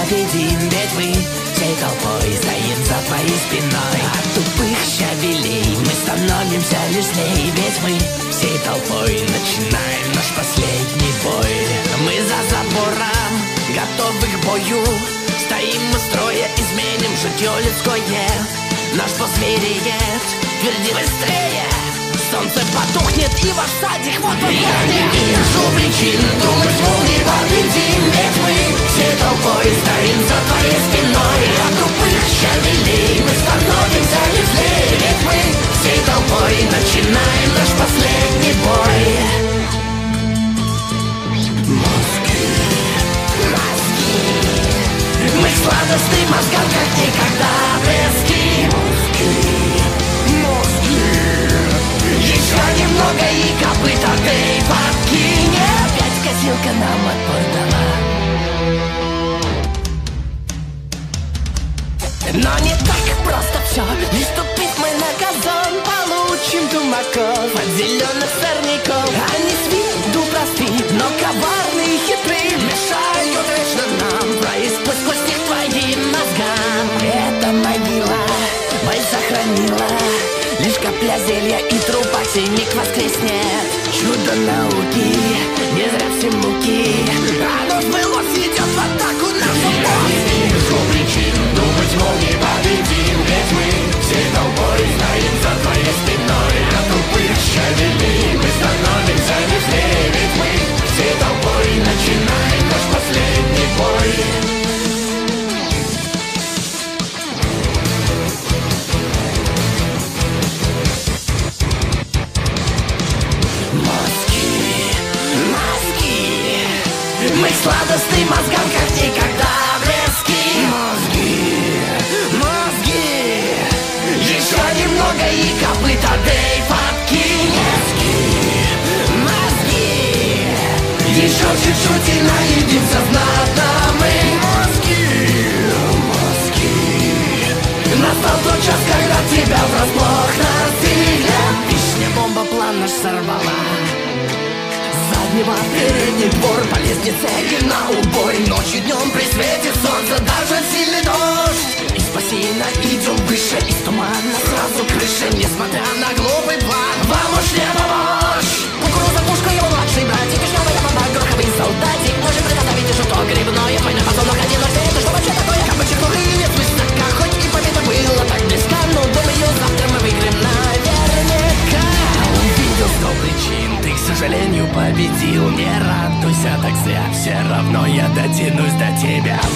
победим, ведь мы всей толпой стоим за твоей спиной. От тупых щавелей мы становимся лишь злей, ведь мы всей толпой начинаем наш последний бой. Мы за забором, готовы к бою, стоим мы строя, изменим житье людское. Наш позвереет, тверди быстрее, солнце потухнет и ваш садик вот он. Я не вижу причин думать, мол, не победим, ведь мы всей толпой стоим за твоей спиной. От тупых щавелей мы становимся лишь злее, ведь мы всей толпой начинаем наш последний бой. Мозги, мозги, мы в сладостных мозгах как никогда близки. Еще немного и копыта ты подкинет. Опять косилка нам отпор дала. Но не так просто все. Лишь ступить мы на газон, получим тумаков от зеленых сорняков. Они с виду просты, но коварные и хитры, мешают вечно нам проискать сквозь них твоим мозгам. Эта могила боль сохранила, лишь капля зелья и труп синик воскреснет. Чудо науки, не зря все муки, оно сбылось, идет в атаку нашу мозг. Я не вижу причин думать, мол, не победим, ведь мы всей толпой стоим за твоей спиной. От тупых щавелей мы становимся лишь злее, ведь мы всей толпой начинаем наш последний бой. Мы к сладостным мозгам как никогда близки. Мозги, мозги, еще немного и копыта ты подкинь. Мозги, мозги, еще чуть-чуть и наедимся знатно мы. Мозги, мозги, настал тот час, когда тебя врасплох настигнет. Лишняя бомба план наш сорвала. Передний двор по лестнице и на убой. Ночью днем при свете солнца даже сильный дождь. Из бассейна идем выше, из тумана сразу крыша. Несмотря на глупый план, вам уж не помочь. Кукуруза, пушка, его младший братик, вишневая баба, гороховый солдатик. Можем предоставить и что грибное. Война пацанок, один ноль, это что вообще такое? Кабачек, нет высока, хоть и победа была так близка, но думаю, завтра мы выиграем наверняка. Увидел 100 причин, ты, к сожалению, победил. Не радуйся так зря, все равно я дотянусь до тебя.